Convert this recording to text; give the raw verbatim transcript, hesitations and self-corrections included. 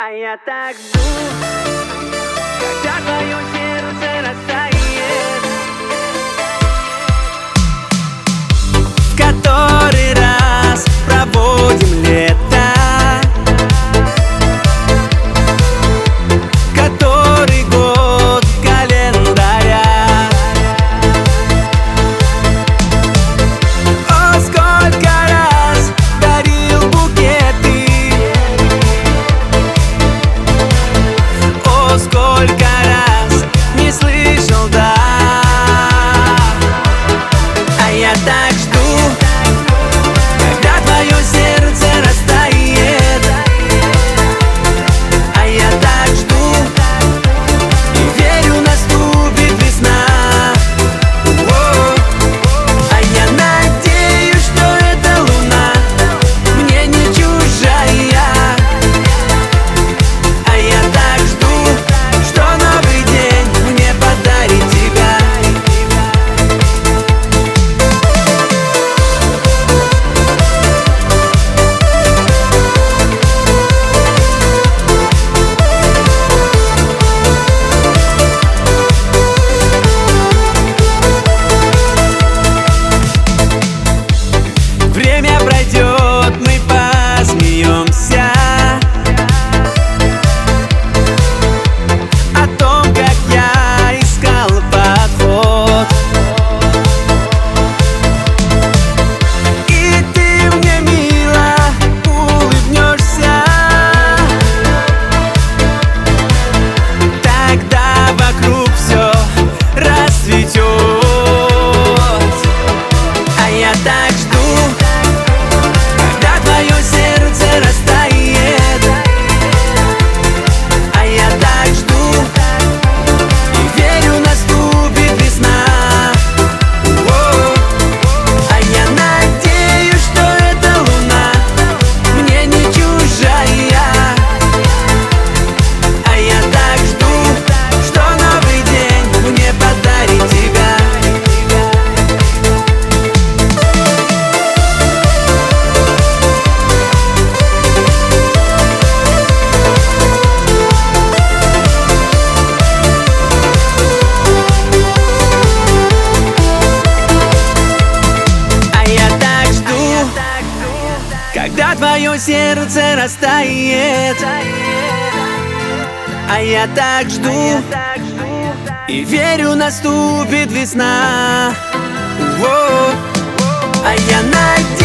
А я так жду, когда твое сердце растает, в который раз проводим лето, который год календаря. О, сколько раз дарил букеты, о, сколько раз не слышал «да». А я так жду, когда твое сердце растает. А я так жду и верю, наступит весна. О, а я надеюсь, что эта луна мне не чужая. А я так жду, что новый день мне подарит тебя. Время пройдет, мы посмеемся о том, как я искал подход, и ты мне мило улыбнешься. Тогда вокруг все расцветет. А я так жду, когда твое сердце растает. А я так жду и верю, наступит весна. О, а я надеюсь, что эта луна мне не чужая. А я так жду, что новый день мне подарит тебя. А я так жду, когда твое сердце растает. А я так жду и верю, наступит весна. О, а я надеюсь.